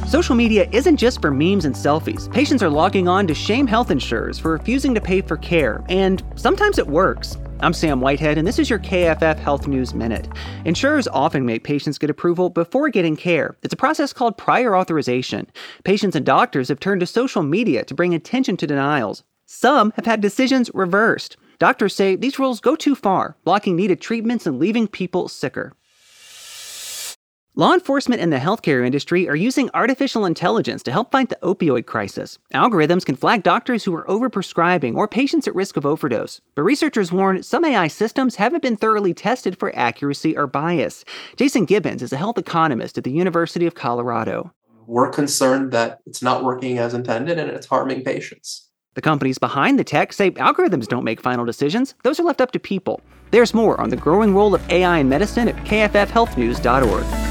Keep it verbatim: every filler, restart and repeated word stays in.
Social media isn't just for memes and selfies. Patients are logging on to shame health insurers for refusing to pay for care, and sometimes it works. I'm Sam Whitehead, and this is your K F F Health News Minute. Insurers often make patients get approval before getting care. It's a process called prior authorization. Patients and doctors have turned to social media to bring attention to denials. Some have had decisions reversed. Doctors say these rules go too far, blocking needed treatments and leaving people sicker. Law enforcement and the healthcare industry are using artificial intelligence to help fight the opioid crisis. Algorithms can flag doctors who are overprescribing or patients at risk of overdose. But researchers warn some A I systems haven't been thoroughly tested for accuracy or bias. Jason Gibbons is a health economist at the University of Colorado. We're concerned that it's not working as intended and it's harming patients. The companies behind the tech say algorithms don't make final decisions. Those are left up to people. There's more on the growing role of A I in medicine at K F F health news dot org.